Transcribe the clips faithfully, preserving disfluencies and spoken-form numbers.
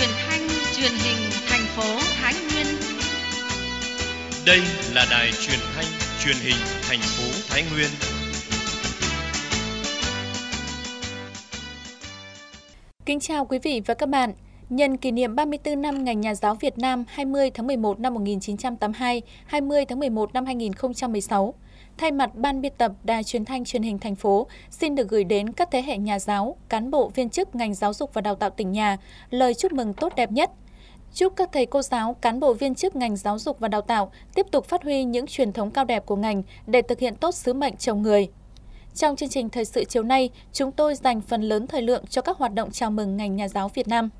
truyền thanh truyền hình thành phố Thái Nguyên. Đây là đài truyền thanh truyền hình thành phố Thái Nguyên. Kính chào quý vị và các bạn. Nhân kỷ niệm ba mươi tư năm Ngày Nhà giáo Việt Nam hai mươi tháng mười một năm một nghìn chín trăm tám mươi hai, hai mươi tháng mười một năm hai nghìn không trăm mười sáu, thay mặt Ban biên tập Đài Truyền thanh Truyền hình thành phố, xin được gửi đến các thế hệ nhà giáo, cán bộ viên chức ngành giáo dục và đào tạo tỉnh nhà lời chúc mừng tốt đẹp nhất. Chúc các thầy cô giáo, cán bộ viên chức ngành giáo dục và đào tạo tiếp tục phát huy những truyền thống cao đẹp của ngành để thực hiện tốt sứ mệnh trồng người. Trong chương trình thời sự chiều nay, chúng tôi dành phần lớn thời lượng cho các hoạt động chào mừng Ngày Nhà giáo Việt Nam.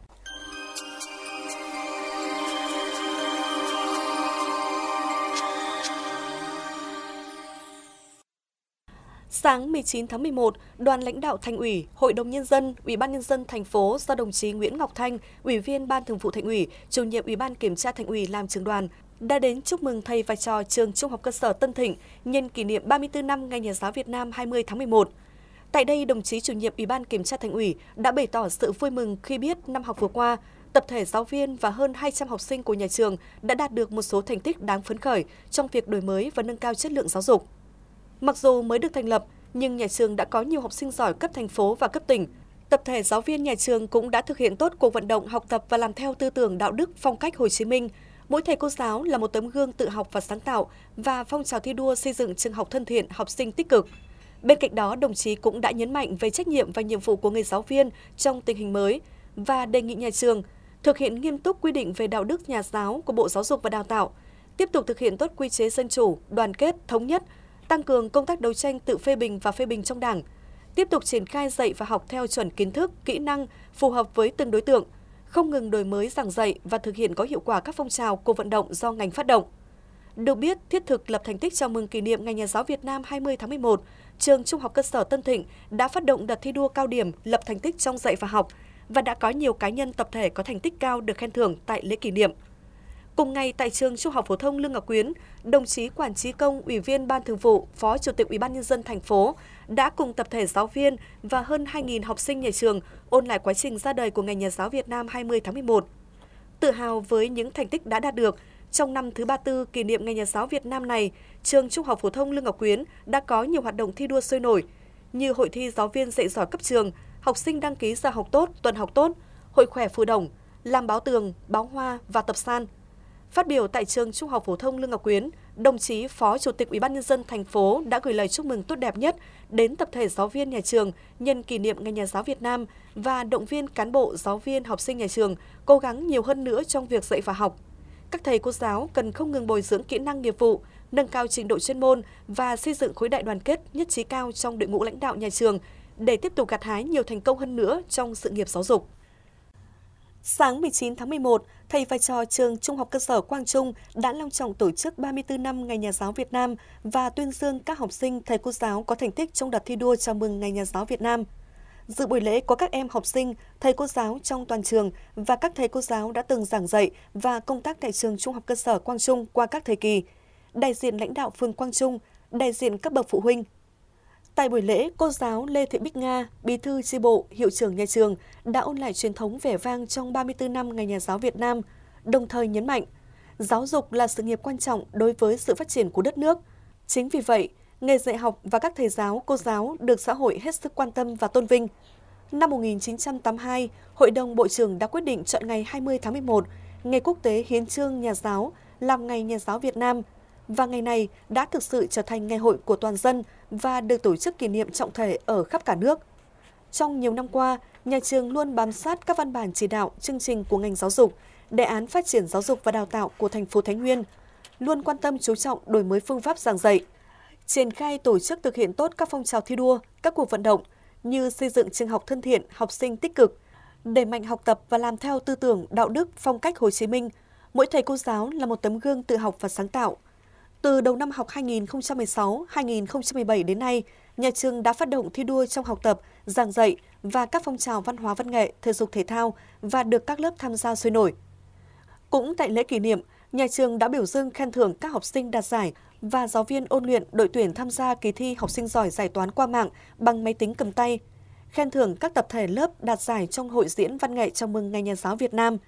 Sáng mười chín tháng mười một, đoàn lãnh đạo Thành ủy, Hội đồng Nhân dân, Ủy ban Nhân dân thành phố do đồng chí Nguyễn Ngọc Thanh, Ủy viên Ban Thường vụ Thành ủy, Chủ nhiệm Ủy ban Kiểm tra Thành ủy làm trưởng đoàn, đã đến chúc mừng thầy và trò trường Trung học cơ sở Tân Thịnh nhân kỷ niệm ba mươi tư năm Ngày Nhà giáo Việt Nam hai mươi tháng mười một. Tại đây, đồng chí Chủ nhiệm Ủy ban Kiểm tra Thành ủy đã bày tỏ sự vui mừng khi biết năm học vừa qua, tập thể giáo viên và hơn hai trăm học sinh của nhà trường đã đạt được một số thành tích đáng phấn khởi trong việc đổi mới và nâng cao chất lượng giáo dục. Mặc dù mới được thành lập, nhưng nhà trường đã có nhiều học sinh giỏi cấp thành phố và cấp tỉnh. Tập thể giáo viên nhà trường cũng đã thực hiện tốt cuộc vận động học tập và làm theo tư tưởng đạo đức phong cách Hồ Chí Minh. Mỗi thầy cô giáo là một tấm gương tự học và sáng tạo và phong trào thi đua xây dựng trường học thân thiện, học sinh tích cực. Bên cạnh đó, đồng chí cũng đã nhấn mạnh về trách nhiệm và nhiệm vụ của người giáo viên trong tình hình mới và đề nghị nhà trường thực hiện nghiêm túc quy định về đạo đức nhà giáo của Bộ Giáo dục và Đào tạo, tiếp tục thực hiện tốt quy chế dân chủ, đoàn kết, thống nhất, tăng cường công tác đấu tranh tự phê bình và phê bình trong Đảng, tiếp tục triển khai dạy và học theo chuẩn kiến thức, kỹ năng phù hợp với từng đối tượng, không ngừng đổi mới giảng dạy và thực hiện có hiệu quả các phong trào cuộc vận động do ngành phát động. Được biết, thiết thực lập thành tích chào mừng kỷ niệm Ngày Nhà giáo Việt Nam hai mươi tháng mười một, trường Trung học cơ sở Tân Thịnh đã phát động đợt thi đua cao điểm lập thành tích trong dạy và học và đã có nhiều cá nhân tập thể có thành tích cao được khen thưởng tại lễ kỷ niệm. Cùng ngày tại trường Trung học phổ thông Lương Ngọc Quyến, đồng chí Quản Chí Công, Ủy viên Ban Thường vụ, Phó Chủ tịch Ủy ban Nhân dân thành phố đã cùng tập thể giáo viên và hơn hai nghìn học sinh nhà trường ôn lại quá trình ra đời của Ngày Nhà giáo Việt Nam hai mươi tháng mười một. Tự hào với những thành tích đã đạt được, trong năm thứ ba mươi tư kỷ niệm Ngày Nhà giáo Việt Nam này, trường Trung học phổ thông Lương Ngọc Quyến đã có nhiều hoạt động thi đua sôi nổi như hội thi giáo viên dạy giỏi cấp trường, học sinh đăng ký giờ học tốt, tuần học tốt, hội khỏe phù đồng, làm báo tường, báo hoa và tập san. Phát biểu tại trường Trung học phổ thông Lương Ngọc Quyến, đồng chí Phó Chủ tịch Ủy ban Nhân dân thành phố đã gửi lời chúc mừng tốt đẹp nhất đến tập thể giáo viên nhà trường nhân kỷ niệm Ngày Nhà giáo Việt Nam và động viên cán bộ, giáo viên, học sinh nhà trường cố gắng nhiều hơn nữa trong việc dạy và học. Các thầy cô giáo cần không ngừng bồi dưỡng kỹ năng nghiệp vụ, nâng cao trình độ chuyên môn và xây dựng khối đại đoàn kết nhất trí cao trong đội ngũ lãnh đạo nhà trường để tiếp tục gặt hái nhiều thành công hơn nữa trong sự nghiệp giáo dục. Sáng mười chín tháng mười một, thầy và trò trường Trung học cơ sở Quang Trung đã long trọng tổ chức ba mươi tư năm Ngày Nhà giáo Việt Nam và tuyên dương các học sinh, thầy cô giáo có thành tích trong đợt thi đua chào mừng Ngày Nhà giáo Việt Nam. Dự buổi lễ có các em học sinh, thầy cô giáo trong toàn trường và các thầy cô giáo đã từng giảng dạy và công tác tại trường Trung học cơ sở Quang Trung qua các thời kỳ, đại diện lãnh đạo phường Quang Trung, đại diện các bậc phụ huynh. Tại buổi lễ, cô giáo Lê Thị Bích Nga, bí thư chi bộ, hiệu trưởng nhà trường đã ôn lại truyền thống vẻ vang trong ba mươi tư năm Ngày Nhà giáo Việt Nam, đồng thời nhấn mạnh, giáo dục là sự nghiệp quan trọng đối với sự phát triển của đất nước. Chính vì vậy, nghề dạy học và các thầy giáo, cô giáo được xã hội hết sức quan tâm và tôn vinh. Năm một nghìn chín trăm tám mươi hai, Hội đồng Bộ trưởng đã quyết định chọn ngày hai mươi tháng mười một, Ngày Quốc tế Hiến chương Nhà giáo, làm Ngày Nhà giáo Việt Nam. Và ngày này đã thực sự trở thành ngày hội của toàn dân và được tổ chức kỷ niệm trọng thể ở khắp cả nước. Trong nhiều năm qua, nhà trường luôn bám sát các văn bản chỉ đạo, chương trình của ngành giáo dục, đề án phát triển giáo dục và đào tạo của thành phố Thái Nguyên, luôn quan tâm chú trọng đổi mới phương pháp giảng dạy, triển khai tổ chức thực hiện tốt các phong trào thi đua, các cuộc vận động như xây dựng trường học thân thiện, học sinh tích cực, đẩy mạnh học tập và làm theo tư tưởng đạo đức phong cách Hồ Chí Minh. Mỗi thầy cô giáo là một tấm gương tự học và sáng tạo. Từ đầu năm học hai nghìn không trăm mười sáu hai nghìn không trăm mười bảy đến nay, nhà trường đã phát động thi đua trong học tập, giảng dạy và các phong trào văn hóa văn nghệ, thể dục thể thao và được các lớp tham gia sôi nổi. Cũng tại lễ kỷ niệm, nhà trường đã biểu dương khen thưởng các học sinh đạt giải và giáo viên ôn luyện đội tuyển tham gia kỳ thi học sinh giỏi giải toán qua mạng bằng máy tính cầm tay, khen thưởng các tập thể lớp đạt giải trong hội diễn văn nghệ chào mừng Ngày Nhà giáo Việt Nam,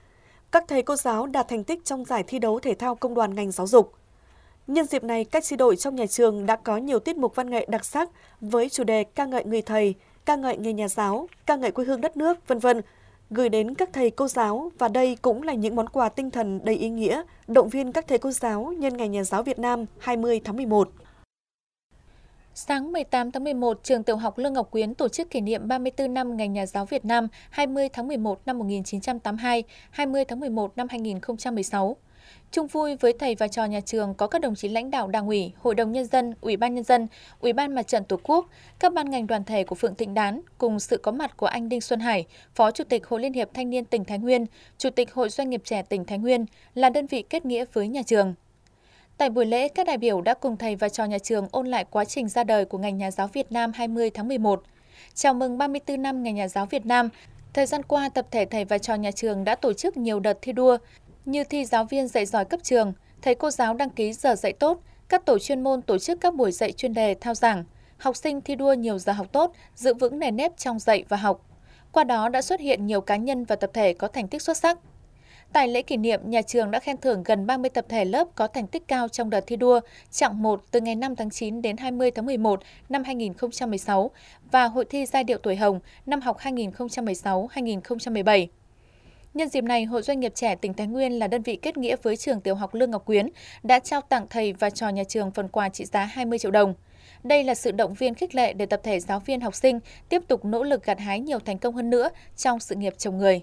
Các thầy cô giáo đạt thành tích trong giải thi đấu thể thao công đoàn ngành giáo dục. Nhân dịp này, các chi đội trong nhà trường đã có nhiều tiết mục văn nghệ đặc sắc với chủ đề ca ngợi người thầy, ca ngợi nghề nhà giáo, ca ngợi quê hương đất nước, vân vân gửi đến các thầy cô giáo, và đây cũng là những món quà tinh thần đầy ý nghĩa động viên các thầy cô giáo nhân Ngày Nhà giáo Việt Nam hai mươi tháng mười một. Sáng mười tám tháng mười một, trường tiểu học Lương Ngọc Quyến tổ chức kỷ niệm ba mươi tư năm Ngày Nhà giáo Việt Nam hai mươi tháng mười một năm một nghìn chín trăm tám mươi hai, hai mươi tháng mười một năm hai nghìn không trăm mười sáu. Chung vui với thầy và trò nhà trường có các đồng chí lãnh đạo Đảng ủy, Hội đồng Nhân dân, Ủy ban Nhân dân, Ủy ban Mặt trận Tổ quốc, các ban ngành đoàn thể của phường Thịnh Đán, cùng sự có mặt của anh Đinh Xuân Hải, Phó Chủ tịch Hội Liên hiệp Thanh niên tỉnh Thái Nguyên, Chủ tịch Hội Doanh nghiệp trẻ tỉnh Thái Nguyên là đơn vị kết nghĩa với nhà trường. Tại buổi lễ, các đại biểu đã cùng thầy và trò nhà trường ôn lại quá trình ra đời của Ngày Nhà giáo Việt Nam hai mươi tháng mười một. Chào mừng ba mươi tư năm Ngày Nhà giáo Việt Nam, thời gian qua tập thể thầy và trò nhà trường đã tổ chức nhiều đợt thi đua như thi giáo viên dạy giỏi cấp trường, thầy cô giáo đăng ký giờ dạy tốt, các tổ chuyên môn tổ chức các buổi dạy chuyên đề thao giảng, học sinh thi đua nhiều giờ học tốt, giữ vững nền nếp trong dạy và học. Qua đó đã xuất hiện nhiều cá nhân và tập thể có thành tích xuất sắc. Tại lễ kỷ niệm, nhà trường đã khen thưởng gần ba mươi tập thể lớp có thành tích cao trong đợt thi đua chặng một từ ngày năm tháng chín đến hai mươi tháng mười một năm hai nghìn không trăm mười sáu và hội thi giai điệu tuổi hồng năm học hai nghìn không trăm mười sáu hai nghìn không trăm mười bảy. Nhân dịp này, Hội Doanh nghiệp trẻ tỉnh Thái Nguyên là đơn vị kết nghĩa với trường tiểu học Lương Ngọc Quyến đã trao tặng thầy và trò nhà trường phần quà trị giá hai mươi triệu đồng. Đây là sự động viên khích lệ để tập thể giáo viên học sinh tiếp tục nỗ lực gặt hái nhiều thành công hơn nữa trong sự nghiệp trồng người.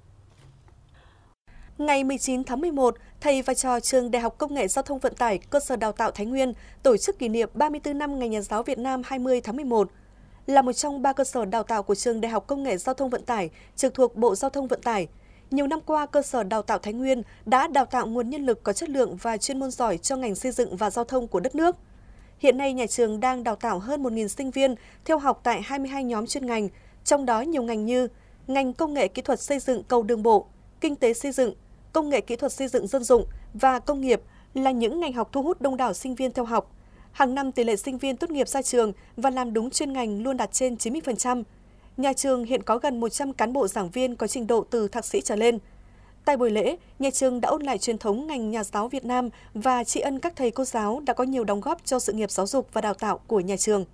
Ngày mười chín tháng mười một, thầy và trò trường Đại học Công nghệ Giao thông Vận tải Cơ sở Đào tạo Thái Nguyên tổ chức kỷ niệm ba mươi tư năm Ngày Nhà giáo Việt Nam hai mươi tháng mười một. Là một trong ba cơ sở đào tạo của trường Đại học Công nghệ Giao thông Vận tải trực thuộc Bộ Giao thông Vận tải, nhiều năm qua, cơ sở đào tạo Thái Nguyên đã đào tạo nguồn nhân lực có chất lượng và chuyên môn giỏi cho ngành xây dựng và giao thông của đất nước. Hiện nay, nhà trường đang đào tạo hơn một nghìn sinh viên theo học tại hai mươi hai nhóm chuyên ngành, trong đó nhiều ngành như ngành công nghệ kỹ thuật xây dựng cầu đường bộ, kinh tế xây dựng, công nghệ kỹ thuật xây dựng dân dụng và công nghiệp là những ngành học thu hút đông đảo sinh viên theo học. Hàng năm, tỷ lệ sinh viên tốt nghiệp ra trường và làm đúng chuyên ngành luôn đạt trên chín mươi phần trăm. Nhà trường hiện có gần một trăm cán bộ giảng viên có trình độ từ thạc sĩ trở lên. Tại buổi lễ, nhà trường đã ôn lại truyền thống ngành nhà giáo Việt Nam và tri ân các thầy cô giáo đã có nhiều đóng góp cho sự nghiệp giáo dục và đào tạo của nhà trường.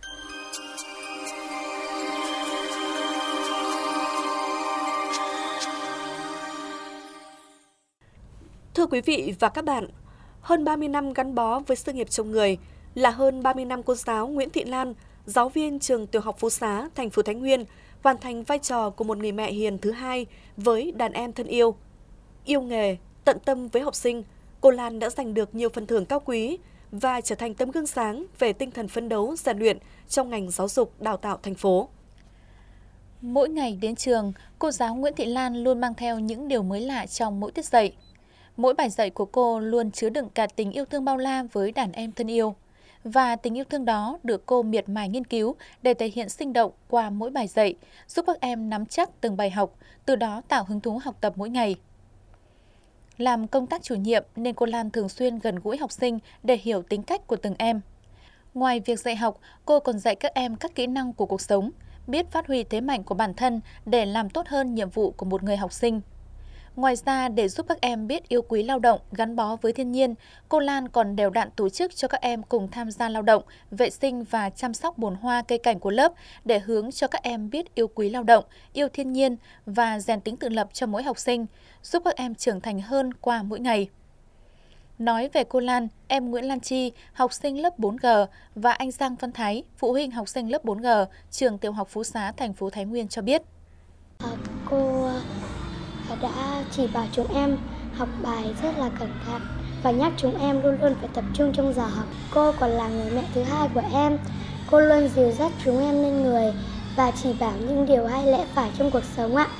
Thưa quý vị và các bạn, hơn ba mươi năm gắn bó với sự nghiệp trồng người là hơn ba mươi năm cô giáo Nguyễn Thị Lan, giáo viên trường tiểu học Phú Xá, thành phố Thái Nguyên, hoàn thành vai trò của một người mẹ hiền thứ hai với đàn em thân yêu. Yêu nghề, tận tâm với học sinh, cô Lan đã giành được nhiều phần thưởng cao quý và trở thành tấm gương sáng về tinh thần phấn đấu, rèn luyện trong ngành giáo dục đào tạo thành phố. Mỗi ngày đến trường, cô giáo Nguyễn Thị Lan luôn mang theo những điều mới lạ trong mỗi tiết dạy. Mỗi bài dạy của cô luôn chứa đựng cả tình yêu thương bao la với đàn em thân yêu. Và tình yêu thương đó được cô miệt mài nghiên cứu để thể hiện sinh động qua mỗi bài dạy, giúp các em nắm chắc từng bài học, từ đó tạo hứng thú học tập mỗi ngày. Làm công tác chủ nhiệm nên cô Lan thường xuyên gần gũi học sinh để hiểu tính cách của từng em. Ngoài việc dạy học, cô còn dạy các em các kỹ năng của cuộc sống, biết phát huy thế mạnh của bản thân để làm tốt hơn nhiệm vụ của một người học sinh. Ngoài ra, để giúp các em biết yêu quý lao động, gắn bó với thiên nhiên, cô Lan còn đều đặn tổ chức cho các em cùng tham gia lao động, vệ sinh và chăm sóc bồn hoa cây cảnh của lớp để hướng cho các em biết yêu quý lao động, yêu thiên nhiên và rèn tính tự lập cho mỗi học sinh, giúp các em trưởng thành hơn qua mỗi ngày. Nói về cô Lan, em Nguyễn Lan Chi, học sinh lớp bốn G và anh Giang Văn Thái, phụ huynh học sinh lớp bốn G, trường tiểu học Phú Xá, thành phố Thái Nguyên cho biết. À, cô đã chỉ bảo chúng em học bài rất là cẩn thận và nhắc chúng em luôn luôn phải tập trung trong giờ học. Cô còn là người mẹ thứ hai của em. Cô luôn dìu dắt chúng em lên người và chỉ bảo những điều hay lẽ phải trong cuộc sống ạ.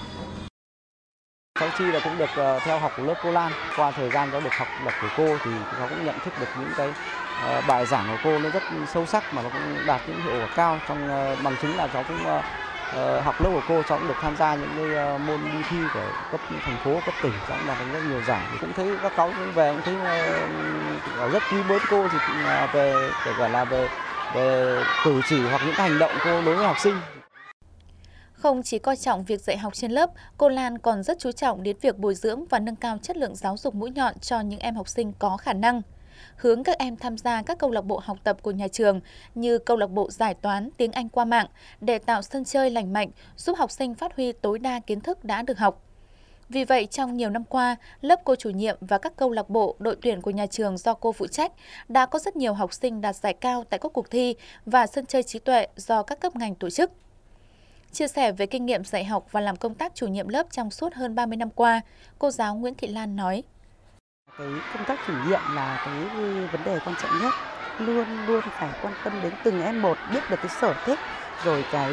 Cháu Chi là cũng được uh, theo học của lớp cô Lan. Qua thời gian cháu được học đọc của cô thì cháu cũng nhận thức được những cái uh, bài giảng của cô nó rất sâu sắc mà nó cũng đạt những hiệu quả cao. Trong uh, bằng chứng là cháu cũng uh, Uh, học lớp của cô, cháu cũng được tham gia những cái uh, môn đi thi của cấp thành phố, cấp tỉnh, cháu cũng đạt được rất nhiều giải. Cũng thấy các cháu cũng về cũng thấy uh, rất quý mến cô, thì cũng uh, về kể cả là về về cử chỉ hoặc những cái hành động cô đối với học sinh. Không chỉ coi trọng việc dạy học trên lớp, cô Lan còn rất chú trọng đến việc bồi dưỡng và nâng cao chất lượng giáo dục mũi nhọn cho những em học sinh có khả năng. Hướng các em tham gia các câu lạc bộ học tập của nhà trường như câu lạc bộ giải toán, tiếng Anh qua mạng để tạo sân chơi lành mạnh, giúp học sinh phát huy tối đa kiến thức đã được học. Vì vậy, trong nhiều năm qua, lớp cô chủ nhiệm và các câu lạc bộ, đội tuyển của nhà trường do cô phụ trách đã có rất nhiều học sinh đạt giải cao tại các cuộc thi và sân chơi trí tuệ do các cấp ngành tổ chức. Chia sẻ về kinh nghiệm dạy học và làm công tác chủ nhiệm lớp trong suốt hơn ba mươi năm qua, cô giáo Nguyễn Thị Lan nói: Cái công tác chủ nhiệm là cái vấn đề quan trọng nhất, luôn luôn phải quan tâm đến từng em một, biết được cái sở thích rồi cái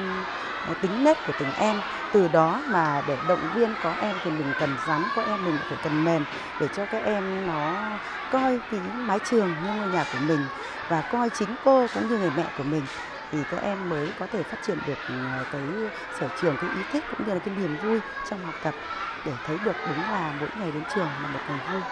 tính nết của từng em. Từ đó mà để động viên có em thì mình cần rắn, có em mình phải cần mềm để cho các em nó coi cái mái trường như ngôi nhà của mình và coi chính cô cũng như người mẹ của mình, thì các em mới có thể phát triển được cái sở trường, cái ý thích cũng như là cái niềm vui trong học tập, để thấy được đúng là mỗi ngày đến trường là một ngày vui.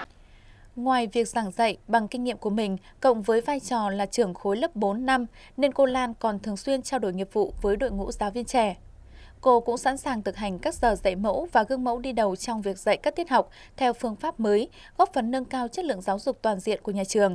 Ngoài việc giảng dạy bằng kinh nghiệm của mình, cộng với vai trò là trưởng khối lớp bốn năm, nên cô Lan còn thường xuyên trao đổi nghiệp vụ với đội ngũ giáo viên trẻ. Cô cũng sẵn sàng thực hành các giờ dạy mẫu và gương mẫu đi đầu trong việc dạy các tiết học theo phương pháp mới, góp phần nâng cao chất lượng giáo dục toàn diện của nhà trường.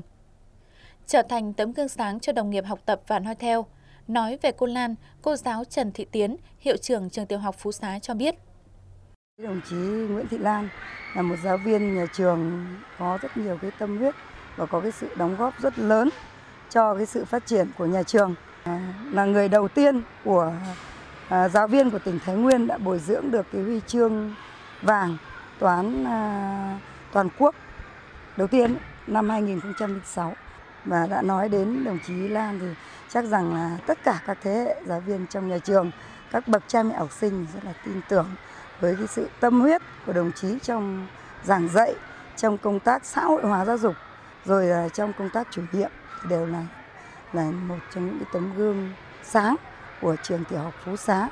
Trở thành tấm gương sáng cho đồng nghiệp học tập và noi theo. Nói về cô Lan, cô giáo Trần Thị Tiến, hiệu trưởng trường tiểu học Phú Xá cho biết: Đồng chí Nguyễn Thị Lan là một giáo viên nhà trường có rất nhiều cái tâm huyết và có cái sự đóng góp rất lớn cho cái sự phát triển của nhà trường. À, là người đầu tiên của à, giáo viên của tỉnh Thái Nguyên đã bồi dưỡng được cái huy chương vàng toán à, toàn quốc đầu tiên năm hai nghìn không trăm lẻ sáu. Và đã nói đến đồng chí Lan thì chắc rằng là tất cả các thế hệ giáo viên trong nhà trường, các bậc cha mẹ học sinh rất là tin tưởng với cái sự tâm huyết của đồng chí trong giảng dạy, trong công tác xã hội hóa giáo dục, rồi là trong công tác chủ nhiệm, đều là là một trong những cái tấm gương sáng của trường tiểu học Phú Xá.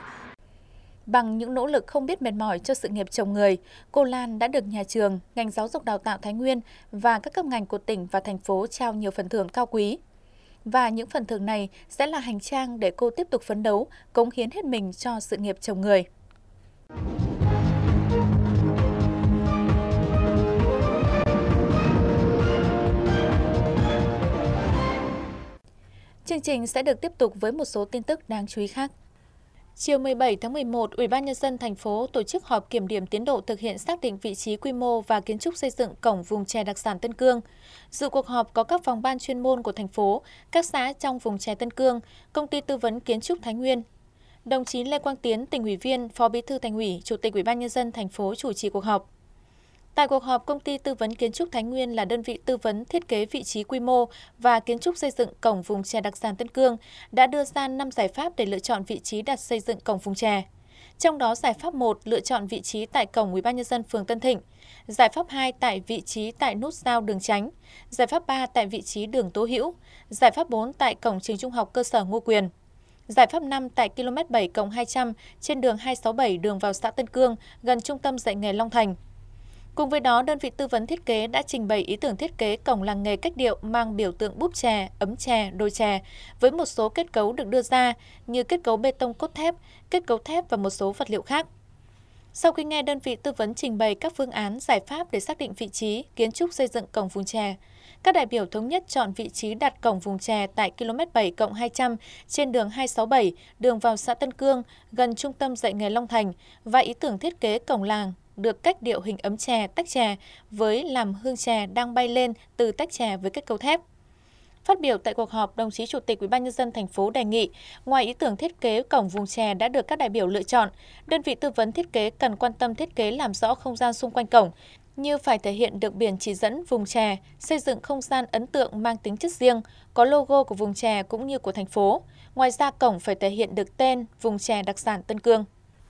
Bằng những nỗ lực không biết mệt mỏi cho sự nghiệp chồng người, cô Lan đã được nhà trường, ngành giáo dục đào tạo Thái Nguyên và các cấp ngành của tỉnh và thành phố trao nhiều phần thưởng cao quý. Và những phần thưởng này sẽ là hành trang để cô tiếp tục phấn đấu, cống hiến hết mình cho sự nghiệp chồng người. Chương trình sẽ được tiếp tục với một số tin tức đáng chú ý khác. Chiều mười bảy tháng mười một, Ủy ban nhân dân thành phố tổ chức họp kiểm điểm tiến độ thực hiện xác định vị trí, quy mô và kiến trúc xây dựng cổng vùng chè đặc sản Tân Cương. Dự cuộc họp có các phòng ban chuyên môn của thành phố, các xã trong vùng chè Tân Cương, công ty tư vấn kiến trúc Thái Nguyên. Đồng chí Lê Quang Tiến, tỉnh ủy viên, Phó Bí thư Thành ủy, Chủ tịch Ủy ban nhân dân thành phố chủ trì cuộc họp. Tại cuộc họp, công ty tư vấn kiến trúc Thái Nguyên là đơn vị tư vấn thiết kế vị trí, quy mô và kiến trúc xây dựng cổng vùng chè đặc sản Tân Cương đã đưa ra năm giải pháp để lựa chọn vị trí đặt xây dựng cổng vùng chè. Trong đó, giải pháp một lựa chọn vị trí tại cổng Ủy ban nhân dân phường Tân Thịnh, giải pháp hai tại vị trí tại nút giao đường Chánh, giải pháp ba tại vị trí đường Tố Hữu, giải pháp bốn tại cổng trường trung học cơ sở Ngô Quyền. Giải pháp năm tại ki lô mét bảy cộng hai trăm trên đường hai sáu bảy đường vào xã Tân Cương, gần trung tâm dạy nghề Long Thành. Cùng với đó, đơn vị tư vấn thiết kế đã trình bày ý tưởng thiết kế cổng làng nghề cách điệu mang biểu tượng búp chè, ấm chè, đồi chè với một số kết cấu được đưa ra như kết cấu bê tông cốt thép, kết cấu thép và một số vật liệu khác. Sau khi nghe đơn vị tư vấn trình bày các phương án, giải pháp để xác định vị trí, kiến trúc xây dựng cổng vùng chè, các đại biểu thống nhất chọn vị trí đặt cổng vùng chè tại ki lô mét bảy cộng hai trăm trên đường hai sáu bảy đường vào xã Tân Cương, gần trung tâm dạy nghề Long Thành và ý tưởng thiết kế cổng làng được cách điệu hình ấm chè, tách chè với làm hương chè đang bay lên từ tách chè với kết cấu thép. Phát biểu tại cuộc họp, đồng chí Chủ tịch Ủy ban nhân dân thành phố đề nghị, ngoài ý tưởng thiết kế cổng vùng chè đã được các đại biểu lựa chọn, đơn vị tư vấn thiết kế cần quan tâm thiết kế làm rõ không gian xung quanh cổng, như phải thể hiện được biển chỉ dẫn vùng chè, xây dựng không gian ấn tượng mang tính chất riêng, có logo của vùng chè cũng như của thành phố. Ngoài ra, cổng phải thể hiện được tên vùng chè đặc sản Tân Cương.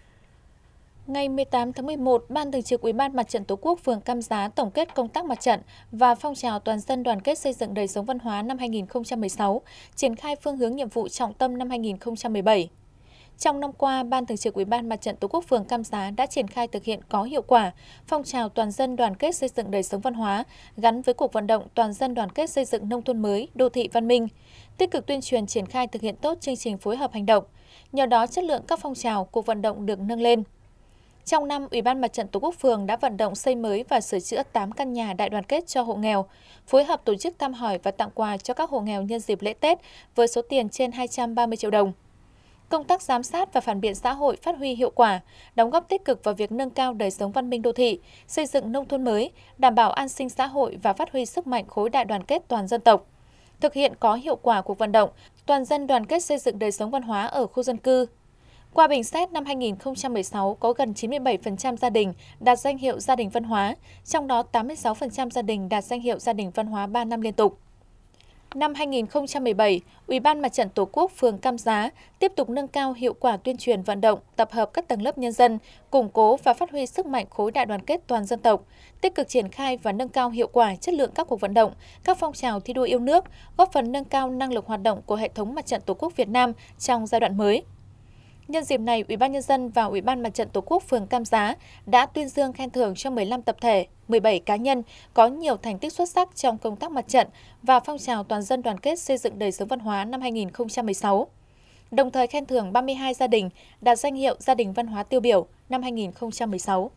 Ngày mười tám tháng mười một, Ban Thường trực Ủy ban Mặt trận Tổ quốc phường Cam Giá tổng kết công tác mặt trận và phong trào toàn dân đoàn kết xây dựng đời sống văn hóa năm hai nghìn không trăm mười sáu, triển khai phương hướng nhiệm vụ trọng tâm năm hai nghìn không trăm mười bảy. Trong năm qua, Ban Thường trực Ủy ban Mặt trận Tổ quốc phường Cam Giá đã triển khai thực hiện có hiệu quả phong trào toàn dân đoàn kết xây dựng đời sống văn hóa gắn với cuộc vận động toàn dân đoàn kết xây dựng nông thôn mới, đô thị văn minh, tích cực tuyên truyền triển khai thực hiện tốt chương trình phối hợp hành động, Nhờ đó, chất lượng các phong trào, cuộc vận động được nâng lên. Trong năm, Ủy ban Mặt trận Tổ quốc phường đã vận động xây mới và sửa chữa tám căn nhà đại đoàn kết cho hộ nghèo, phối hợp tổ chức thăm hỏi và tặng quà cho các hộ nghèo nhân dịp lễ Tết với số tiền trên hai trăm ba mươi triệu đồng. Công tác giám sát và phản biện xã hội phát huy hiệu quả, đóng góp tích cực vào việc nâng cao đời sống văn minh đô thị, xây dựng nông thôn mới, đảm bảo an sinh xã hội và phát huy sức mạnh khối đại đoàn kết toàn dân tộc. Thực hiện có hiệu quả cuộc vận động, toàn dân đoàn kết xây dựng đời sống văn hóa ở khu dân cư. Qua bình xét năm hai nghìn không trăm mười sáu, có gần chín mươi bảy phần trăm gia đình đạt danh hiệu gia đình văn hóa, trong đó tám mươi sáu phần trăm gia đình đạt danh hiệu gia đình văn hóa ba năm liên tục. Năm hai nghìn không trăm mười bảy, Ủy ban Mặt trận Tổ quốc phường Cam Giá tiếp tục nâng cao hiệu quả tuyên truyền vận động, tập hợp các tầng lớp nhân dân, củng cố và phát huy sức mạnh khối đại đoàn kết toàn dân tộc, tích cực triển khai và nâng cao hiệu quả chất lượng các cuộc vận động, các phong trào thi đua yêu nước, góp phần nâng cao năng lực hoạt động của hệ thống Mặt trận Tổ quốc Việt Nam trong giai đoạn mới. Nhân dịp này, Ủy ban Nhân dân và Ủy ban Mặt trận Tổ quốc phường Cam Giá đã tuyên dương khen thưởng cho mười lăm tập thể, mười bảy cá nhân có nhiều thành tích xuất sắc trong công tác mặt trận và phong trào toàn dân đoàn kết xây dựng đời sống văn hóa năm hai nghìn không trăm mười sáu. Đồng thời khen thưởng ba mươi hai gia đình đạt danh hiệu gia đình văn hóa tiêu biểu năm hai nghìn không trăm mười sáu.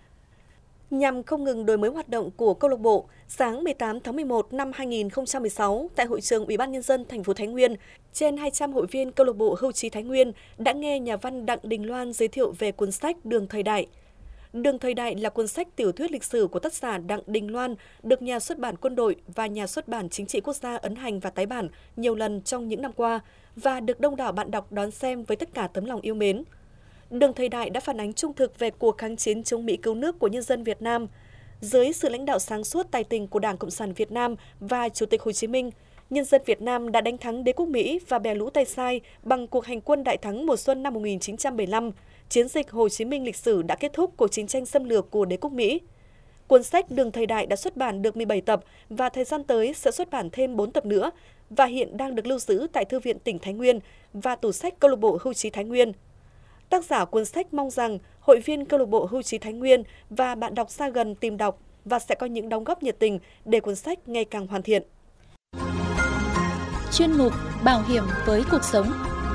Nhằm không ngừng đổi mới hoạt động của câu lạc bộ, sáng mười tám tháng mười một năm hai nghìn không trăm mười sáu, tại hội trường Ủy ban Nhân dân thành phố Thái Nguyên, trên hai trăm hội viên câu lạc bộ hưu trí Thái Nguyên đã nghe nhà văn Đặng Đình Loan giới thiệu về cuốn sách Đường Thời Đại. Đường Thời Đại là cuốn sách tiểu thuyết lịch sử của tác giả Đặng Đình Loan, được Nhà xuất bản Quân đội và Nhà xuất bản Chính trị Quốc gia ấn hành và tái bản nhiều lần trong những năm qua và được đông đảo bạn đọc đón xem với tất cả tấm lòng yêu mến. Đường Thời Đại đã phản ánh trung thực về cuộc kháng chiến chống Mỹ cứu nước của nhân dân Việt Nam. Dưới sự lãnh đạo sáng suốt tài tình của Đảng Cộng sản Việt Nam và Chủ tịch Hồ Chí Minh, nhân dân Việt Nam đã đánh thắng đế quốc Mỹ và bè lũ tay sai bằng cuộc hành quân đại thắng mùa xuân năm một nghìn chín trăm bảy mươi lăm. Chiến dịch Hồ Chí Minh lịch sử đã kết thúc cuộc chiến tranh xâm lược của đế quốc Mỹ. Cuốn sách Đường Thời Đại đã xuất bản được mười bảy tập và thời gian tới sẽ xuất bản thêm bốn tập nữa và hiện đang được lưu giữ tại Thư viện tỉnh Thái Nguyên và tủ sách câu lạc bộ hưu trí Thái Nguyên. Tác giả cuốn sách mong rằng hội viên câu lạc bộ hưu trí Thái Nguyên và bạn đọc xa gần tìm đọc và sẽ có những đóng góp nhiệt tình để cuốn sách ngày càng hoàn thiện. Chuyên mục Bảo hiểm với cuộc sống.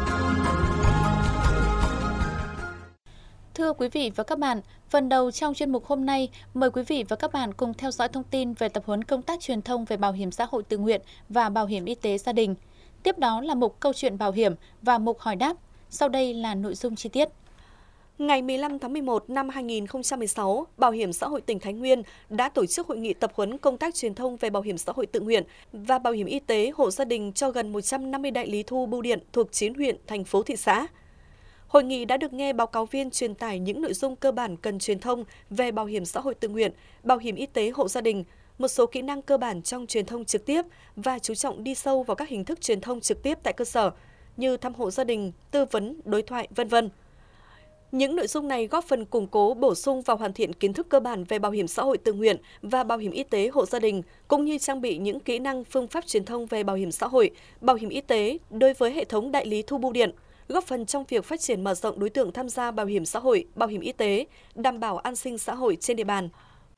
Thưa quý vị và các bạn, phần đầu trong chuyên mục hôm nay, mời quý vị và các bạn cùng theo dõi thông tin về tập huấn công tác truyền thông về bảo hiểm xã hội tự nguyện và bảo hiểm y tế gia đình. Tiếp đó là mục câu chuyện bảo hiểm và mục hỏi đáp. Sau đây là nội dung chi tiết. Ngày mười lăm tháng mười một năm hai nghìn không trăm mười sáu, Bảo hiểm xã hội tỉnh Thái Nguyên đã tổ chức hội nghị tập huấn công tác truyền thông về bảo hiểm xã hội tự nguyện và bảo hiểm y tế hộ gia đình cho gần một trăm năm mươi đại lý thu bưu điện thuộc chín huyện, thành phố, thị xã. Hội nghị đã được nghe báo cáo viên truyền tải những nội dung cơ bản cần truyền thông về bảo hiểm xã hội tự nguyện, bảo hiểm y tế hộ gia đình, một số kỹ năng cơ bản trong truyền thông trực tiếp và chú trọng đi sâu vào các hình thức truyền thông trực tiếp tại cơ sở như thăm hộ gia đình, tư vấn, đối thoại, vân vân. Những nội dung này góp phần củng cố, bổ sung và hoàn thiện kiến thức cơ bản về bảo hiểm xã hội tự nguyện và bảo hiểm y tế hộ gia đình, cũng như trang bị những kỹ năng phương pháp truyền thông về bảo hiểm xã hội, bảo hiểm y tế đối với hệ thống đại lý thu bưu điện, góp phần trong việc phát triển mở rộng đối tượng tham gia bảo hiểm xã hội, bảo hiểm y tế, đảm bảo an sinh xã hội trên địa bàn.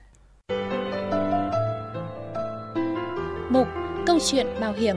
Mục câu chuyện bảo hiểm.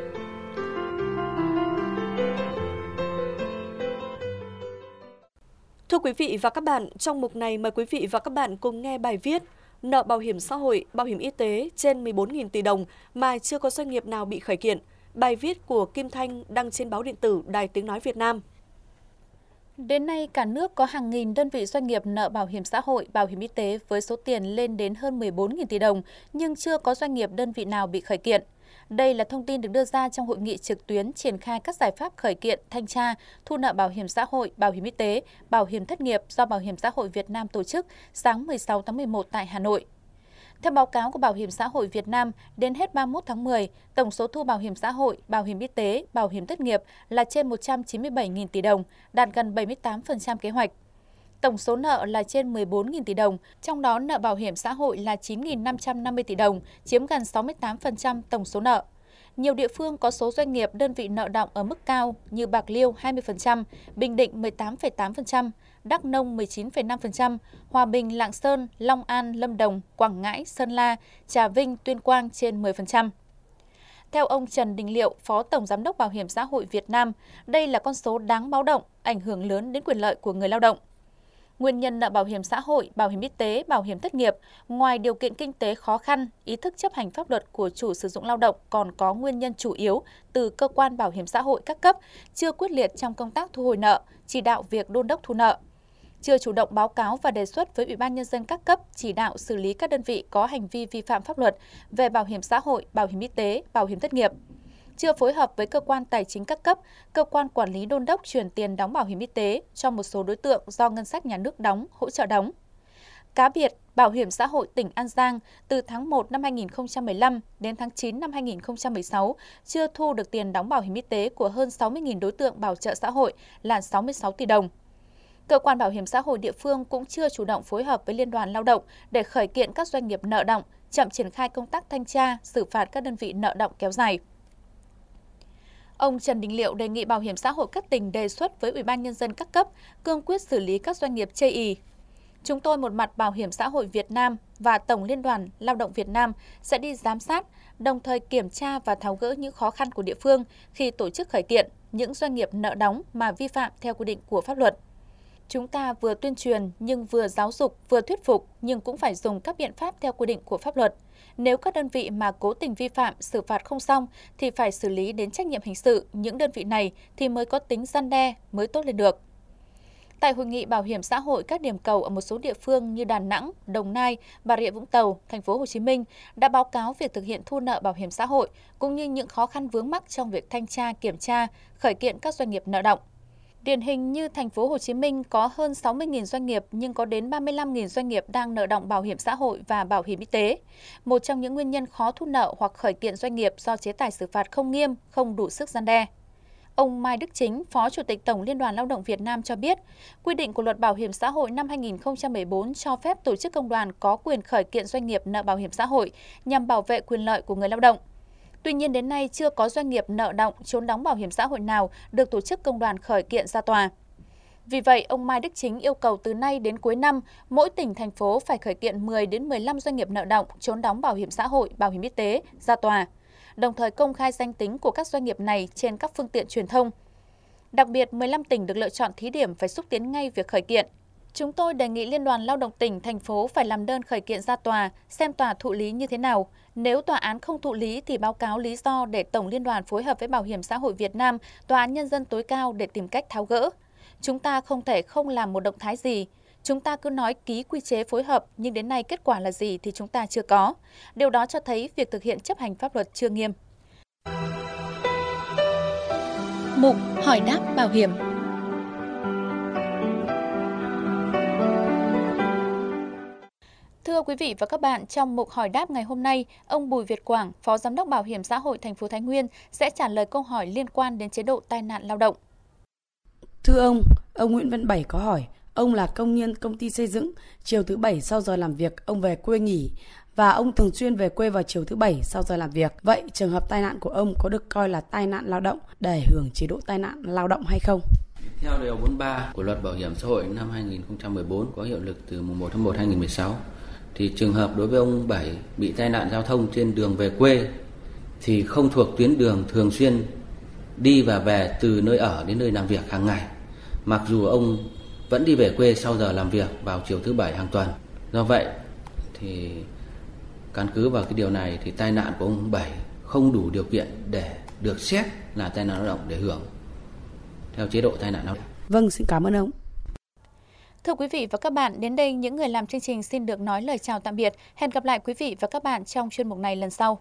Thưa quý vị và các bạn, trong mục này mời quý vị và các bạn cùng nghe bài viết Nợ bảo hiểm xã hội, bảo hiểm y tế trên mười bốn nghìn tỷ đồng mà chưa có doanh nghiệp nào bị khởi kiện. Bài viết của Kim Thanh đăng trên báo điện tử Đài Tiếng Nói Việt Nam. Đến nay, cả nước có hàng nghìn đơn vị doanh nghiệp nợ bảo hiểm xã hội, bảo hiểm y tế với số tiền lên đến hơn mười bốn nghìn tỷ đồng, nhưng chưa có doanh nghiệp đơn vị nào bị khởi kiện. Đây là thông tin được đưa ra trong hội nghị trực tuyến triển khai các giải pháp khởi kiện, thanh tra, thu nợ bảo hiểm xã hội, bảo hiểm y tế, bảo hiểm thất nghiệp do Bảo hiểm xã hội Việt Nam tổ chức sáng mười sáu tháng mười một tại Hà Nội. Theo báo cáo của Bảo hiểm xã hội Việt Nam, đến hết ba mươi mốt tháng mười, tổng số thu bảo hiểm xã hội, bảo hiểm y tế, bảo hiểm thất nghiệp là trên một trăm chín mươi bảy nghìn tỷ đồng, đạt gần bảy mươi tám phần trăm kế hoạch. Tổng số nợ là trên mười bốn nghìn tỷ đồng, trong đó nợ bảo hiểm xã hội là chín nghìn năm trăm năm mươi tỷ đồng, chiếm gần sáu mươi tám phần trăm tổng số nợ. Nhiều địa phương có số doanh nghiệp đơn vị nợ đọng ở mức cao như Bạc Liêu hai mươi phần trăm, Bình Định mười tám phẩy tám phần trăm, Đắk Nông mười chín phẩy năm phần trăm, Hòa Bình, Lạng Sơn, Long An, Lâm Đồng, Quảng Ngãi, Sơn La, Trà Vinh, Tuyên Quang trên mười phần trăm. Theo ông Trần Đình Liệu, Phó Tổng Giám đốc Bảo hiểm xã hội Việt Nam, đây là con số đáng báo động, ảnh hưởng lớn đến quyền lợi của người lao động. Nguyên nhân nợ bảo hiểm xã hội, bảo hiểm y tế, bảo hiểm thất nghiệp, ngoài điều kiện kinh tế khó khăn, ý thức chấp hành pháp luật của chủ sử dụng lao động còn có nguyên nhân chủ yếu từ cơ quan bảo hiểm xã hội các cấp, chưa quyết liệt trong công tác thu hồi nợ, chỉ đạo việc đôn đốc thu nợ. Chưa chủ động báo cáo và đề xuất với Ủy ban Nhân dân các cấp chỉ đạo xử lý các đơn vị có hành vi vi phạm pháp luật về bảo hiểm xã hội, bảo hiểm y tế, bảo hiểm thất nghiệp. Chưa phối hợp với cơ quan tài chính các cấp, cơ quan quản lý đôn đốc chuyển tiền đóng bảo hiểm y tế cho một số đối tượng do ngân sách nhà nước đóng, hỗ trợ đóng. Cá biệt, Bảo hiểm xã hội tỉnh An Giang từ tháng một năm hai nghìn không trăm mười lăm đến tháng chín năm hai nghìn không trăm mười sáu chưa thu được tiền đóng bảo hiểm y tế của hơn sáu mươi nghìn đối tượng bảo trợ xã hội là sáu mươi sáu tỷ đồng. Cơ quan bảo hiểm xã hội địa phương cũng chưa chủ động phối hợp với Liên đoàn Lao động để khởi kiện các doanh nghiệp nợ đọng, chậm triển khai công tác thanh tra, xử phạt các đơn vị nợ đọng kéo dài. Ông Trần Đình Liệu đề nghị Bảo hiểm xã hội các tỉnh đề xuất với Ủy ban Nhân dân các cấp cương quyết xử lý các doanh nghiệp chây ỳ. Chúng tôi một mặt Bảo hiểm xã hội Việt Nam và Tổng Liên đoàn Lao động Việt Nam sẽ đi giám sát, đồng thời kiểm tra và tháo gỡ những khó khăn của địa phương khi tổ chức khởi kiện những doanh nghiệp nợ đóng mà vi phạm theo quy định của pháp luật. Chúng ta vừa tuyên truyền nhưng vừa giáo dục, vừa thuyết phục nhưng cũng phải dùng các biện pháp theo quy định của pháp luật. Nếu các đơn vị mà cố tình vi phạm xử phạt không xong thì phải xử lý đến trách nhiệm hình sự những đơn vị này thì mới có tính răn đe, mới tốt lên được. Tại hội nghị bảo hiểm xã hội các điểm cầu ở một số địa phương như Đà Nẵng, Đồng Nai, Bà Rịa Vũng Tàu, Thành phố Hồ Chí Minh đã báo cáo việc thực hiện thu nợ bảo hiểm xã hội cũng như những khó khăn vướng mắc trong việc thanh tra, kiểm tra, khởi kiện các doanh nghiệp nợ đọng. Điển hình như Thành phố Hồ Chí Minh có hơn sáu mươi nghìn doanh nghiệp nhưng có đến ba mươi lăm nghìn doanh nghiệp đang nợ đọng bảo hiểm xã hội và bảo hiểm y tế. Một trong những nguyên nhân khó thu nợ hoặc khởi kiện doanh nghiệp do chế tài xử phạt không nghiêm, không đủ sức răn đe. Ông Mai Đức Chính, Phó Chủ tịch Tổng Liên đoàn Lao động Việt Nam cho biết, quy định của Luật Bảo hiểm xã hội năm hai nghìn không trăm mười bốn cho phép tổ chức công đoàn có quyền khởi kiện doanh nghiệp nợ bảo hiểm xã hội nhằm bảo vệ quyền lợi của người lao động. Tuy nhiên đến nay chưa có doanh nghiệp nợ đọng trốn đóng bảo hiểm xã hội nào được tổ chức công đoàn khởi kiện ra tòa. Vì vậy, ông Mai Đức Chính yêu cầu từ nay đến cuối năm, mỗi tỉnh, thành phố phải khởi kiện mười đến mười lăm doanh nghiệp nợ đọng trốn đóng bảo hiểm xã hội, bảo hiểm y tế ra tòa, đồng thời công khai danh tính của các doanh nghiệp này trên các phương tiện truyền thông. Đặc biệt, mười lăm tỉnh được lựa chọn thí điểm phải xúc tiến ngay việc khởi kiện. Chúng tôi đề nghị Liên đoàn Lao động tỉnh, thành phố phải làm đơn khởi kiện ra tòa, xem tòa thụ lý như thế nào. Nếu tòa án không thụ lý thì báo cáo lý do để Tổng Liên đoàn phối hợp với Bảo hiểm xã hội Việt Nam, Tòa án Nhân dân tối cao để tìm cách tháo gỡ. Chúng ta không thể không làm một động thái gì. Chúng ta cứ nói ký quy chế phối hợp nhưng đến nay kết quả là gì thì chúng ta chưa có. Điều đó cho thấy việc thực hiện chấp hành pháp luật chưa nghiêm. Mục hỏi đáp bảo hiểm. Thưa quý vị và các bạn, trong mục hỏi đáp ngày hôm nay, ông Bùi Việt Quảng, Phó Giám đốc Bảo hiểm xã hội thành phố Thái Nguyên sẽ trả lời câu hỏi liên quan đến chế độ tai nạn lao động. Thưa ông, ông Nguyễn Văn Bảy có hỏi, ông là công nhân công ty xây dựng, chiều thứ Bảy sau giờ làm việc ông về quê nghỉ và ông thường xuyên về quê vào chiều thứ Bảy sau giờ làm việc. Vậy trường hợp tai nạn của ông có được coi là tai nạn lao động để hưởng chế độ tai nạn lao động hay không? Theo điều bốn mươi ba của Luật Bảo hiểm xã hội năm hai nghìn không trăm mười bốn có hiệu lực từ mùng một tháng một năm hai nghìn không trăm mười sáu, thì trường hợp đối với ông Bảy bị tai nạn giao thông trên đường về quê thì không thuộc tuyến đường thường xuyên đi và về từ nơi ở đến nơi làm việc hàng ngày, mặc dù ông vẫn đi về quê sau giờ làm việc vào chiều thứ Bảy hàng tuần. Do vậy thì căn cứ vào cái điều này thì tai nạn của ông Bảy không đủ điều kiện để được xét là tai nạn lao động để hưởng theo chế độ tai nạn lao động. Vâng, xin cảm ơn ông. Thưa quý vị và các bạn, đến đây những người làm chương trình xin được nói lời chào tạm biệt. Hẹn gặp lại quý vị và các bạn trong chuyên mục này lần sau.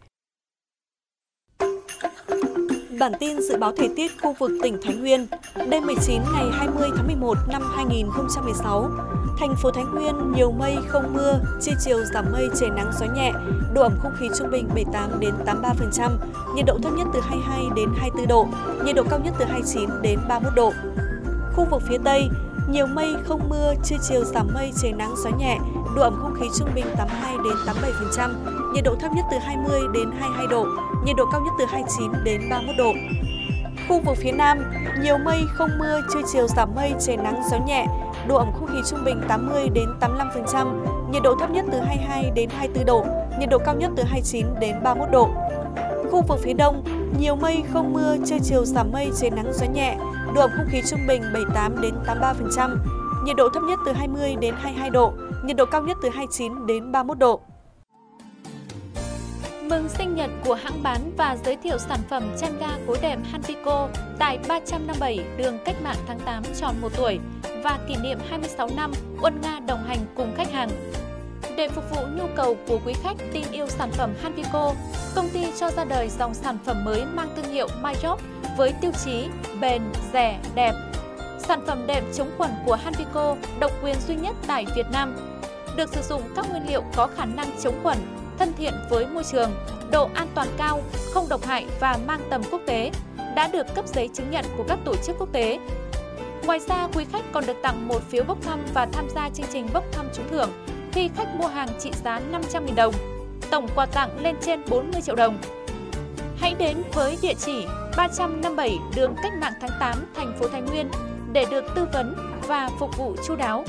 Bản tin dự báo thời tiết khu vực tỉnh Thái Nguyên, đêm mười chín ngày hai mươi tháng mười một năm hai nghìn không trăm mười sáu. Thành phố Thái Nguyên nhiều mây không mưa, trưa chiều giảm mây trời nắng gió nhẹ, độ ẩm không khí trung bình bảy mươi tám đến tám mươi ba phần trăm, nhiệt độ thấp nhất từ hai mươi hai đến hai mươi tư độ, nhiệt độ cao nhất từ hai mươi chín đến ba mươi mốt độ. Khu vực phía Tây, nhiều mây không mưa, trưa chiều giảm mây trời nắng gió nhẹ, độ ẩm không khí trung bình tám mươi hai đến tám mươi bảy phần trăm, nhiệt độ thấp nhất từ hai mươi đến hai mươi hai độ, nhiệt độ cao nhất từ hai mươi chín đến ba mươi mốt độ. Khu vực phía Nam, nhiều mây không mưa, trưa chiều giảm mây trời nắng gió nhẹ, độ ẩm không khí trung bình tám mươi đến tám mươi lăm phần trăm, nhiệt độ thấp nhất từ hai mươi hai đến hai mươi tư độ, nhiệt độ cao nhất từ hai mươi chín đến ba mươi mốt độ. Khu vực phía Đông, nhiều mây không mưa, trưa chiều giảm mây, trời nắng gió nhẹ, độ ẩm không khí trung bình bảy mươi tám đến tám mươi ba phần trăm, nhiệt độ thấp nhất từ hai mươi đến hai mươi hai độ, nhiệt độ cao nhất từ hai mươi chín đến ba mươi mốt độ. Mừng sinh nhật của hãng bán và giới thiệu sản phẩm chăn ga gối đệm Hanvico tại ba trăm năm mươi bảy đường Cách mạng tháng tám tròn một tuổi và kỷ niệm hai mươi sáu năm Uân Nga đồng hành cùng khách hàng. Để phục vụ nhu cầu của quý khách tin yêu sản phẩm Hanvico, công ty cho ra đời dòng sản phẩm mới mang thương hiệu MyJob với tiêu chí bền, rẻ, đẹp. Sản phẩm đệm chống khuẩn của Hanvico độc quyền duy nhất tại Việt Nam, được sử dụng các nguyên liệu có khả năng chống khuẩn, thân thiện với môi trường, độ an toàn cao, không độc hại và mang tầm quốc tế, đã được cấp giấy chứng nhận của các tổ chức quốc tế. Ngoài ra, quý khách còn được tặng một phiếu bốc thăm và tham gia chương trình bốc thăm trúng thưởng khi khách mua hàng trị giá năm trăm nghìn đồng. Tổng quà tặng lên trên bốn mươi triệu đồng. Hãy đến với địa chỉ ba trăm năm mươi bảy đường Cách mạng tháng tám, thành phố Thái Nguyên để được tư vấn và phục vụ chu đáo.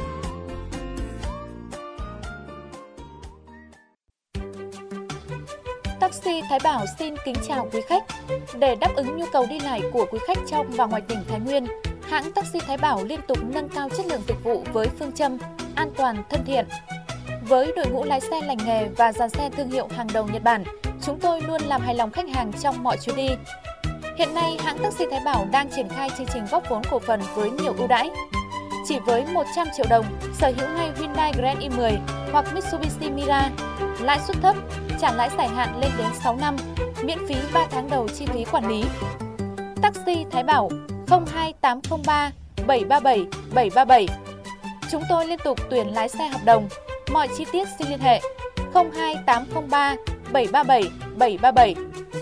Taxi Thái Bảo xin kính chào quý khách. Để đáp ứng nhu cầu đi lại của quý khách trong và ngoài tỉnh Thái Nguyên, hãng Taxi Thái Bảo liên tục nâng cao chất lượng dịch vụ với phương châm an toàn, thân thiện. Với đội ngũ lái xe lành nghề và dàn xe thương hiệu hàng đầu Nhật Bản, chúng tôi luôn làm hài lòng khách hàng trong mọi chuyến đi. Hiện nay, hãng Taxi Thái Bảo đang triển khai chương trình góp vốn cổ phần với nhiều ưu đãi. Chỉ với một trăm triệu đồng, sở hữu ngay Hyundai Grand i mười hoặc Mitsubishi Mira, lãi suất thấp, trả lãi dài hạn lên đến sáu năm, miễn phí ba tháng đầu chi phí quản lý. Taxi Thái Bảo không hai tám không ba bảy ba bảy bảy ba bảy. Chúng tôi liên tục tuyển lái xe hợp đồng. Mọi chi tiết xin liên hệ không hai tám không ba bảy ba bảy bảy ba bảy.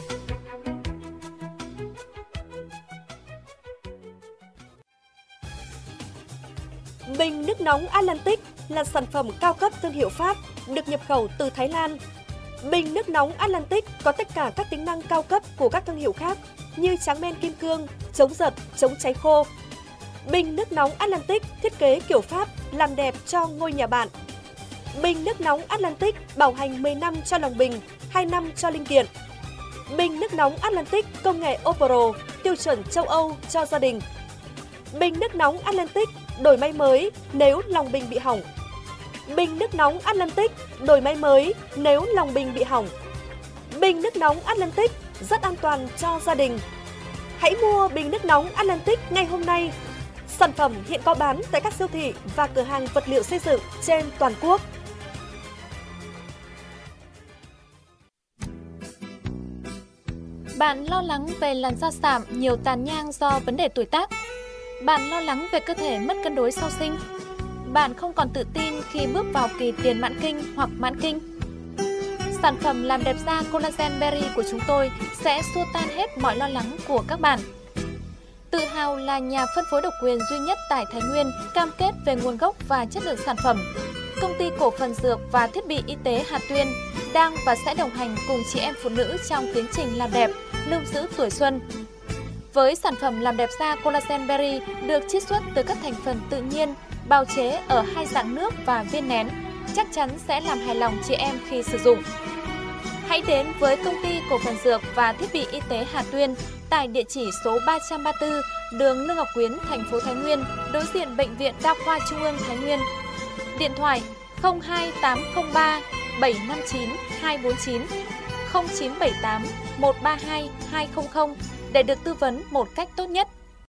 Bình nước nóng Atlantic là sản phẩm cao cấp thương hiệu Pháp, được nhập khẩu từ Thái Lan. Bình nước nóng Atlantic có tất cả các tính năng cao cấp của các thương hiệu khác như tráng men kim cương, chống giật, chống cháy khô. Bình nước nóng Atlantic thiết kế kiểu Pháp, làm đẹp cho ngôi nhà bạn. Bình nước nóng Atlantic bảo hành mười năm cho lòng bình, hai năm cho linh kiện. Bình nước nóng Atlantic công nghệ Opro, tiêu chuẩn châu Âu cho gia đình. Bình nước nóng Atlantic đổi may mới nếu lòng bình bị hỏng. Bình nước nóng Atlantic đổi may mới nếu lòng bình bị hỏng. Bình nước nóng Atlantic rất an toàn cho gia đình. Hãy mua bình nước nóng Atlantic ngay hôm nay. Sản phẩm hiện có bán tại các siêu thị và cửa hàng vật liệu xây dựng trên toàn quốc. Bạn lo lắng về làn da sạm, nhiều tàn nhang do vấn đề tuổi tác. Bạn lo lắng về cơ thể mất cân đối sau sinh. Bạn không còn tự tin khi bước vào kỳ tiền mãn kinh hoặc mãn kinh. Sản phẩm làm đẹp da Collagen Berry của chúng tôi sẽ xua tan hết mọi lo lắng của các bạn. Tự hào là nhà phân phối độc quyền duy nhất tại Thái Nguyên, cam kết về nguồn gốc và chất lượng sản phẩm. Công ty cổ phần dược và thiết bị y tế Hà Tuyên đang và sẽ đồng hành cùng chị em phụ nữ trong tiến trình làm đẹp, lưu giữ tuổi xuân. Với sản phẩm làm đẹp da Collagen Berry được chiết xuất từ các thành phần tự nhiên, bào chế ở hai dạng nước và viên nén, chắc chắn sẽ làm hài lòng chị em khi sử dụng. Hãy đến với công ty cổ phần dược và thiết bị y tế Hà Tuyên tại địa chỉ số ba trăm ba mươi tư, đường Lương Ngọc Quyến, thành phố Thái Nguyên, đối diện Bệnh viện Đa khoa Trung ương Thái Nguyên. Điện thoại không hai tám không ba bảy năm chín hai bốn chín, không chín bảy tám một ba hai hai không không để được tư vấn một cách tốt nhất.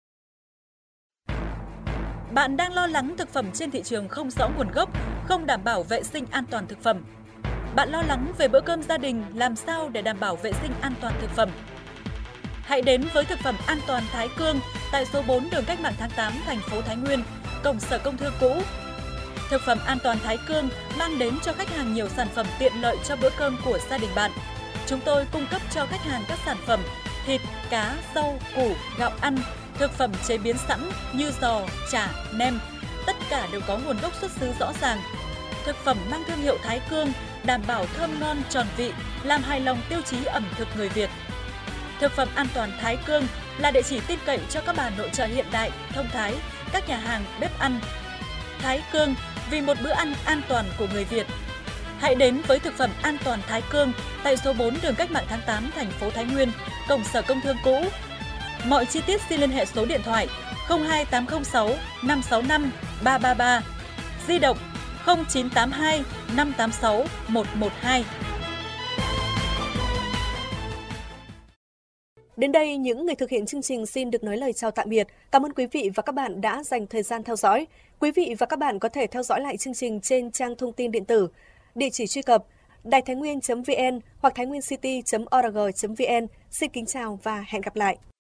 Bạn đang lo lắng thực phẩm trên thị trường không rõ nguồn gốc, không đảm bảo vệ sinh an toàn thực phẩm. Bạn lo lắng về bữa cơm gia đình làm sao để đảm bảo vệ sinh an toàn thực phẩm. Hãy đến với thực phẩm an toàn Thái Cương tại số bốn đường Cách mạng tháng tám, thành phố Thái Nguyên, cổng Sở Công Thương cũ. Thực phẩm an toàn Thái Cương mang đến cho khách hàng nhiều sản phẩm tiện lợi cho bữa cơm của gia đình bạn. Chúng tôi cung cấp cho khách hàng các sản phẩm thịt, cá, rau, củ, gạo ăn, thực phẩm chế biến sẵn như giò, chả, nem. Tất cả đều có nguồn gốc xuất xứ rõ ràng. Thực phẩm mang thương hiệu Thái Cương đảm bảo thơm ngon tròn vị, làm hài lòng tiêu chí ẩm thực người Việt. Thực phẩm an toàn Thái Cương là địa chỉ tin cậy cho các bà nội trợ hiện đại, thông thái, các nhà hàng, bếp ăn. Thái Cương vì một bữa ăn an toàn của người Việt. Hãy đến với thực phẩm an toàn Thái Cương tại số bốn đường Cách mạng tháng tám, thành phố Thái Nguyên, cổng Sở Công Thương cũ. Mọi chi tiết xin liên hệ số điện thoại không hai tám không sáu năm sáu năm ba ba ba, di động không chín tám hai năm tám sáu một một hai. Đến đây, những người thực hiện chương trình xin được nói lời chào tạm biệt. Cảm ơn quý vị và các bạn đã dành thời gian theo dõi. Quý vị và các bạn có thể theo dõi lại chương trình trên trang thông tin điện tử, địa chỉ truy cập đài thái nguyên chấm vn hoặc thái nguyên city chấm org chấm vn. Xin kính chào và hẹn gặp lại.